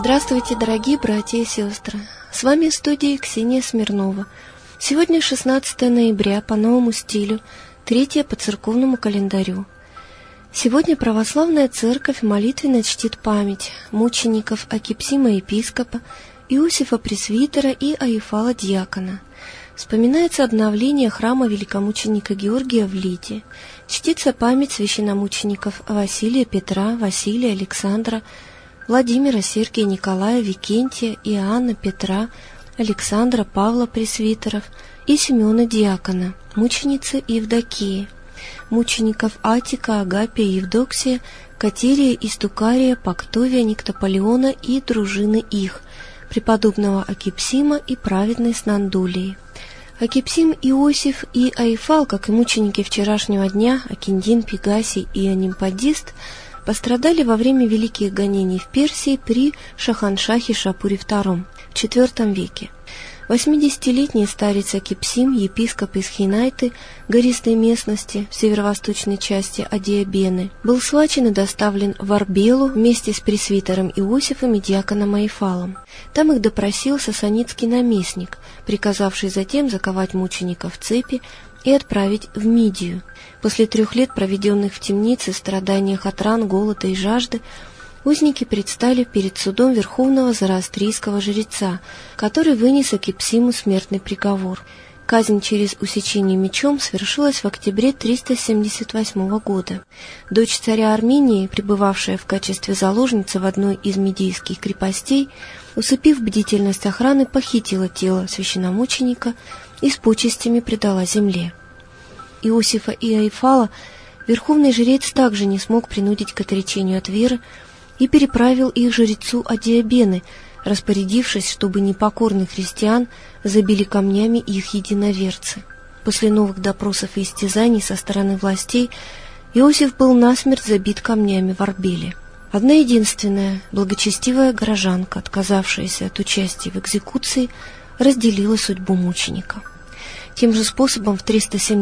Здравствуйте, дорогие братья и сестры! С вами в студии Ксения Смирнова. Сегодня 16 ноября по новому стилю, 3 по церковному календарю. Сегодня православная церковь молитвенно чтит память мучеников Акипсима епископа, Иосифа пресвитера и Аифала диакона. Вспоминается обновление храма великомученика Георгия в Лиде. Чтится память священномучеников Василия, Петра, Василия, Александра, Владимира, Сергия, Николая, Викентия, Иоанна, Петра, Александра, Павла пресвитеров и Симеона диакона, мученицы Евдокии, мучеников Атика, Агапия, Евдоксия, Катерия, Истукария, Пактовия, Никтополеона и дружины их, преподобного Акипсима и праведной Снандулии. Акипсим, Иосиф и Аифал, как и мученики вчерашнего дня, Акиндин, Пегасий и Анимпадист, пострадали во время великих гонений в Персии при Шаханшахе Шапуре II в IV веке. 80-летний старец Акипсим, епископ из Хинайты, гористой местности в северо-восточной части Адиабены, был схвачен и доставлен в Арбелу вместе с пресвитером Иосифом и диаконом Аифалом. Там их допросил сасанидский наместник, приказавший затем заковать мучеников в цепи и отправить в Мидию. После 3 лет, проведенных в темнице, страданиях от ран, голода и жажды, узники предстали перед судом верховного зороастрийского жреца, который вынес Акипсиму смертный приговор. Казнь через усечение мечом свершилась в октябре 378 года. Дочь царя Армении, пребывавшая в качестве заложницы в одной из медийских крепостей, усыпив бдительность охраны, похитила тело священномученика и с почестями предала земле. Иосифа и Аифала верховный жрец также не смог принудить к отречению от веры и переправил их жрецу Адиабены, распорядившись, чтобы непокорных христиан забили камнями их единоверцы. После новых допросов и истязаний со стороны властей Иосиф был насмерть забит камнями в Арбеле. Одна единственная благочестивая горожанка, отказавшаяся от участия в экзекуции, разделила судьбу мученика. Тем же способом в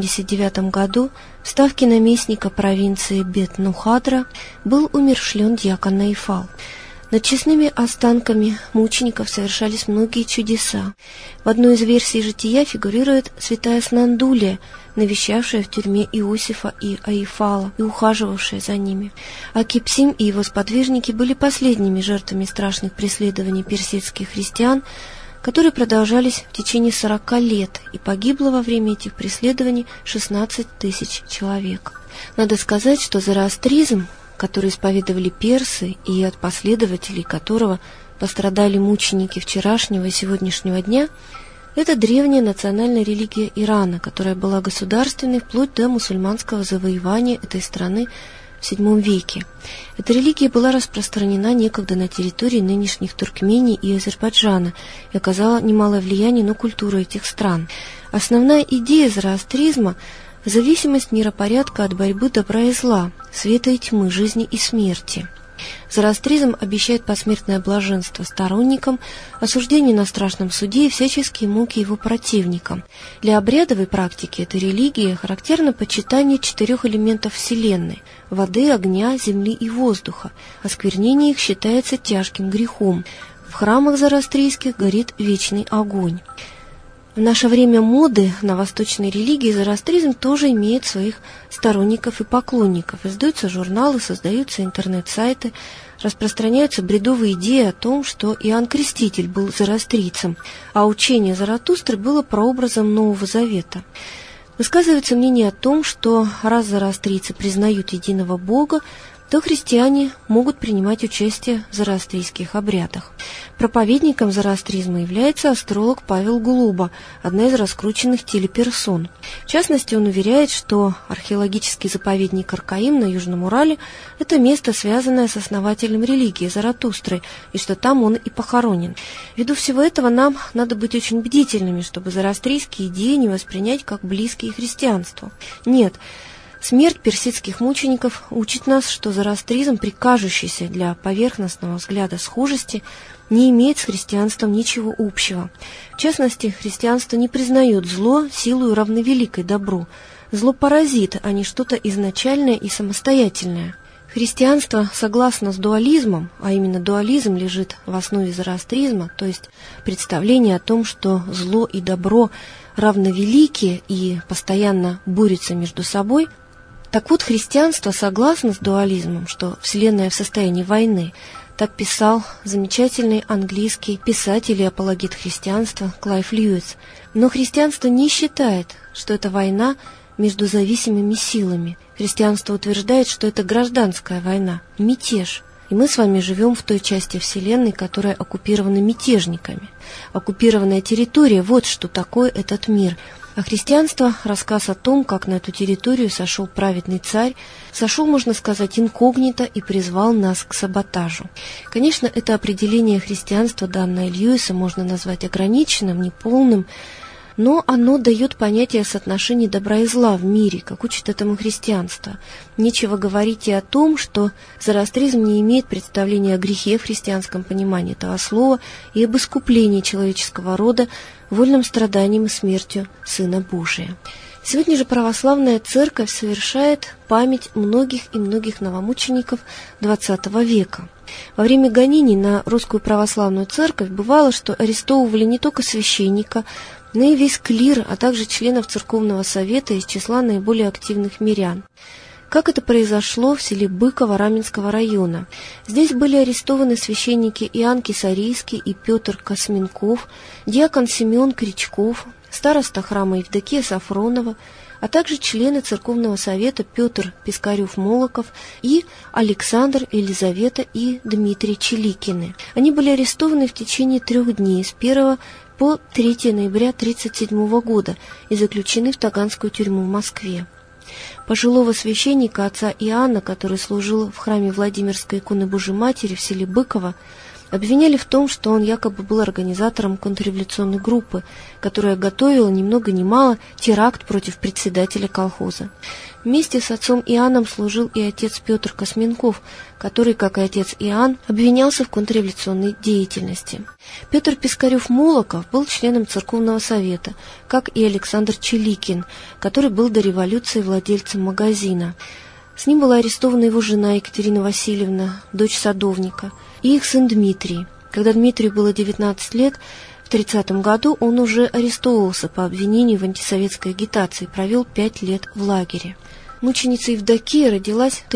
379 году в ставке наместника провинции Бет-Нухадра был умерщвлен диакон Аифал. Над честными останками мучеников совершались многие чудеса. В одной из версий жития фигурирует святая Снандулия, навещавшая в тюрьме Иосифа и Аифала и ухаживавшая за ними. Акипсим и его сподвижники были последними жертвами страшных преследований персидских христиан, которые продолжались в течение 40 лет, и погибло во время этих преследований 16 тысяч человек. Надо сказать, что зороастризм, который исповедовали персы и от последователей которого пострадали мученики вчерашнего и сегодняшнего дня, это древняя национальная религия Ирана, которая была государственной вплоть до мусульманского завоевания этой страны в VII веке. Эта религия была распространена некогда на территории нынешних Туркмении и Азербайджана и оказала немалое влияние на культуру этих стран. Основная идея зороастризма – зависимость миропорядка от борьбы добра и зла, света и тьмы, жизни и смерти. Зороастризм обещает посмертное блаженство сторонникам, осуждение на страшном суде и всяческие муки его противникам. Для обрядовой практики этой религии характерно почитание 4 элементов Вселенной – воды, огня, земли и воздуха. Осквернение их считается тяжким грехом. В храмах зороастрийских горит вечный огонь. В наше время моды на восточной религии зороастризм тоже имеет своих сторонников и поклонников. Издаются журналы, создаются интернет-сайты, распространяются бредовые идеи о том, что Иоанн Креститель был зороастрийцем, а учение Заратустры было прообразом Нового Завета. Высказывается мнение о том, что раз зороастрийцы признают единого Бога, то христиане могут принимать участие в зороастрийских обрядах. Проповедником зороастризма является астролог Павел Глуба, одна из раскрученных телеперсон. В частности, он уверяет, что археологический заповедник Аркаим на Южном Урале – это место, связанное с основателем религии Заратустрой, и что там он и похоронен. Ввиду всего этого нам надо быть очень бдительными, чтобы зороастрийские идеи не воспринять как близкие христианству. Нет, смерть персидских мучеников учит нас, что зороастризм, при кажущейся для поверхностного взгляда схожести, не имеет с христианством ничего общего. В частности, христианство не признает зло силою равновеликой добру. Зло паразит, а не что-то изначальное и самостоятельное. Христианство согласно с дуализмом, а именно дуализм лежит в основе зороастризма, то есть представление о том, что зло и добро равновелики и постоянно борются между собой. Так вот, христианство согласно с дуализмом, что Вселенная в состоянии войны. Так писал замечательный английский писатель и апологет христианства Клайв Льюис. Но христианство не считает, что это война между зависимыми силами. Христианство утверждает, что это гражданская война, мятеж. И мы с вами живем в той части Вселенной, которая оккупирована мятежниками. Оккупированная территория – вот что такое этот мир. А христианство – рассказ о том, как на эту территорию сошел праведный царь, сошел, можно сказать, инкогнито и призвал нас к саботажу. Конечно, это определение христианства, данное Льюисом, можно назвать ограниченным, неполным, но оно дает понятие соотношения добра и зла в мире, как учит этому христианство. Нечего говорить и о том, что зороастризм не имеет представления о грехе в христианском понимании этого слова и об искуплении человеческого рода вольным страданием и смертью Сына Божия. Сегодня же православная церковь совершает память многих и многих новомучеников XX века. Во время гонений на русскую православную церковь бывало, что арестовывали не только священника, но и весь клир, а также членов церковного совета из числа наиболее активных мирян. Как это произошло в селе Быково Раменского района? Здесь были арестованы священники Иоанн Кесарийский и Петр Косменков, диакон Семен Кричков, староста храма Евдокия Сафронова, а также члены церковного совета Петр Пискарев-Молоков и Александр, Елизавета и Дмитрий Челикины. Они были арестованы в течение 3 дней, с 1 по 3 ноября 1937 года и заключены в Таганскую тюрьму в Москве. Пожилого священника отца Иоанна, который служил в храме Владимирской иконы Божией Матери в селе Быково, обвиняли в том, что он якобы был организатором контрреволюционной группы, которая готовила ни много ни мало теракт против председателя колхоза. Вместе с отцом Иоанном служил и отец Петр Косменков, который, как и отец Иоанн, обвинялся в контрреволюционной деятельности. Петр Пискарев-Молоков был членом церковного совета, как и Александр Челикин, который был до революции владельцем магазина. С ним была арестована его жена Екатерина Васильевна, дочь садовника, и их сын Дмитрий. Когда Дмитрию было 19 лет, в 30 году он уже арестовывался по обвинению в антисоветской агитации и провел 5 лет в лагере. Мученица Евдокия родилась в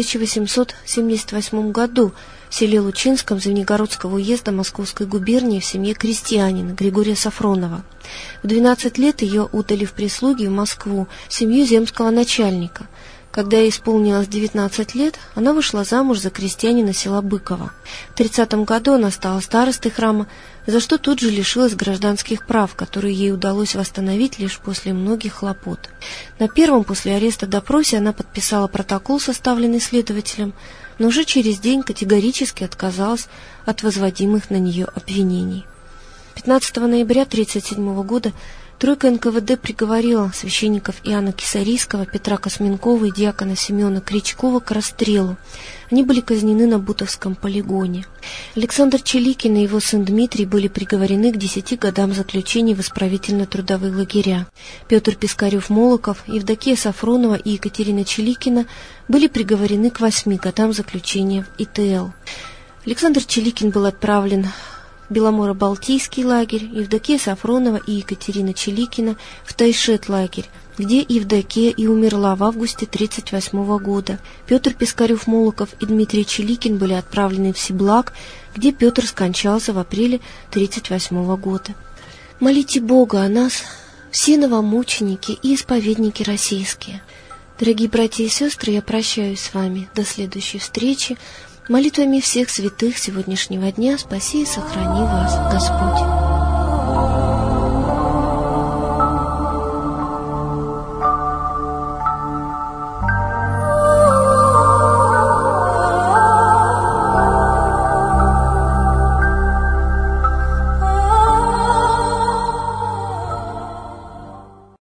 1878 году в селе Лучинском Звенигородского уезда Московской губернии в семье крестьянина Григория Сафронова. В 12 лет ее отдали в прислуги в Москву, в семью земского начальника. Когда ей исполнилось 19 лет, она вышла замуж за крестьянина села Быково. В 30 году она стала старостой храма, за что тут же лишилась гражданских прав, которые ей удалось восстановить лишь после многих хлопот. На первом после ареста допросе она подписала протокол, составленный следователем, но уже через день категорически отказалась от возводимых на нее обвинений. 15 ноября 1937 года тройка НКВД приговорила священников Иоанна Кесарийского, Петра Косменкова и диакона Семена Кричкова к расстрелу. Они были казнены на Бутовском полигоне. Александр Челикин и его сын Дмитрий были приговорены к 10 годам заключения в исправительно-трудовые лагеря. Петр Пискарев-Молоков, Евдокия Сафронова и Екатерина Челикина были приговорены к 8 годам заключения в ИТЛ. Александр Челикин был отправлен Беломоро-Балтийский лагерь, Евдокия Сафронова и Екатерина Челикина в Тайшет-лагерь, где Евдокия и умерла в августе 1938 года. Петр Пискарев-Молоков и Дмитрий Челикин были отправлены в Сиблак, где Петр скончался в апреле 1938 года. Молите Бога о нас, все новомученики и исповедники российские. Дорогие братья и сестры, я прощаюсь с вами до следующей встречи. Молитвами всех святых сегодняшнего дня спаси и сохрани вас, Господь.